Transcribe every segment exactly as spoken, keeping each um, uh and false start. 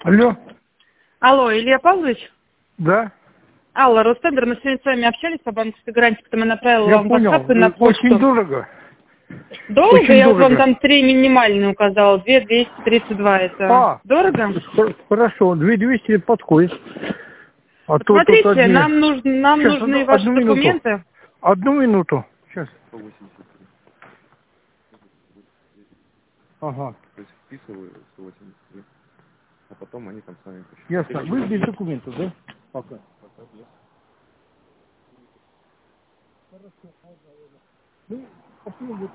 Алло. Алло, Илья Павлович? Да. Алла, Ростендер, мы сегодня с вами общались по банковской гарантии, потом я направила Я вам понял. WhatsApp и на почту. Очень дорого. Долго? Очень Я вот дорого. вам там три минимальные указала, две двести тридцать два. Это А, дорого? хорошо, две двести подходит. А то тут Смотрите, одни... нам, нужны, нам Сейчас, нужны одну, ваши одну минуту. документы. Одну минуту. Сейчас. Ага. То есть вписываю сто восемьдесят три, а потом они там сами пишут. Ясно. Вы без документов, да? Пока. Ну, посмотрим.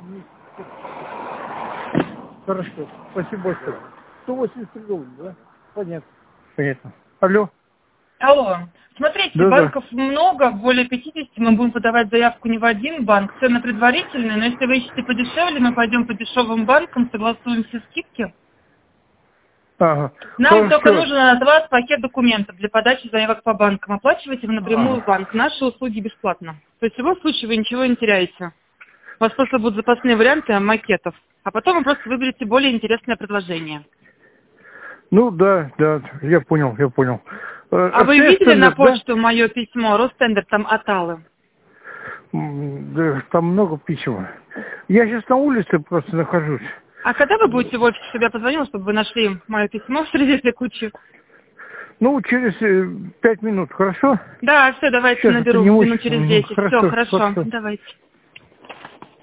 Хорошо. Спасибо большое. сто восемьдесят три рубля, да? Понятно. Понятно. Алло. Алло, смотрите, Да, банков много, более пятидесяти, мы будем подавать заявку не в один банк, цены предварительные, но если вы ищете подешевле, мы пойдем по дешевым банкам, согласуем все скидки. Ага. Нам Хорошо. только нужен от вас пакет документов для подачи заявок по банкам. Оплачивайте вы напрямую А. в банк. Наши услуги бесплатно. То есть в любом случае вы ничего не теряете. У вас просто будут запасные варианты макетов. А потом вы просто выберете более интересное предложение. Ну да, да, я понял, я понял. Э, А вы РТС видели на тендер, почту мое письмо? Ростендер, там от Аллы. да? М, да, там много писем. Я сейчас на улице просто нахожусь. А когда вы будете в офисе, чтобы я позвонила, чтобы вы нашли мое письмо среди этой кучи? Ну, через э, пять минут, хорошо? Да, все, давайте Сейчас это наберу не минут очень. через Мгм. десять. Все, Хорошо, хорошо, хорошо. давайте.